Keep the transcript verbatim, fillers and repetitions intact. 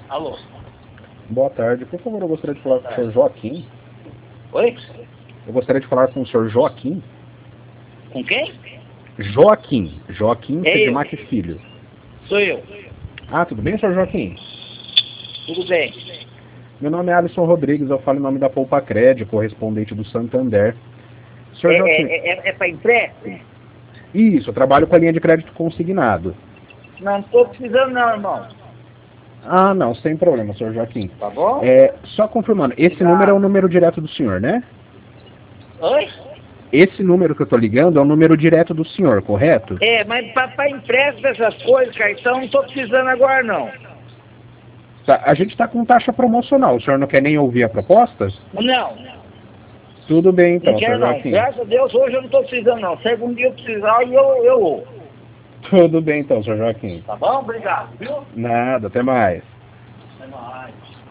Alô? Boa tarde. Por favor, eu gostaria de falar com o senhor Joaquim. Oi? Eu gostaria de falar com o senhor Joaquim. Com quem? Joaquim. Joaquim É eu. Cedimac Filho. Sou eu. Ah, tudo bem, senhor Joaquim? Tudo bem. Meu nome é Alisson Rodrigues, eu falo em nome da Poupa Cred, correspondente do Santander. Senhor É, Joaquim. é, é, é para empréstimo? Isso, eu trabalho com a linha de crédito consignado. Não estou precisando não, irmão. Ah, não, sem problema, senhor Joaquim. Tá bom? É, só confirmando, esse Obrigado. número é o número direto do senhor, né? Oi? Esse número que eu tô ligando é o número direto do senhor, correto? É, mas para empréstimo essas coisas, cartão, não estou precisando agora não. Tá, a gente tá com taxa promocional, o senhor não quer nem ouvir a proposta? Não, Tudo bem então, não senhor quero não. Joaquim. Graças a Deus hoje eu não estou precisando não. Se algum dia eu precisar, eu, eu vou. Tudo bem então, senhor Joaquim. Tá bom? Obrigado, viu? Nada, até mais. Até mais.